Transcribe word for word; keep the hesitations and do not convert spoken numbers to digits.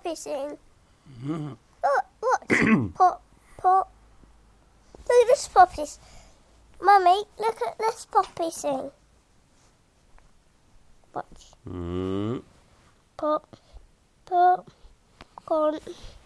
Poppy sing. Mm. Look, watch. Pop, pop. Look at this Poppy. Mummy, look at this Poppy sing. Watch. Mm. Pop, pop, gone.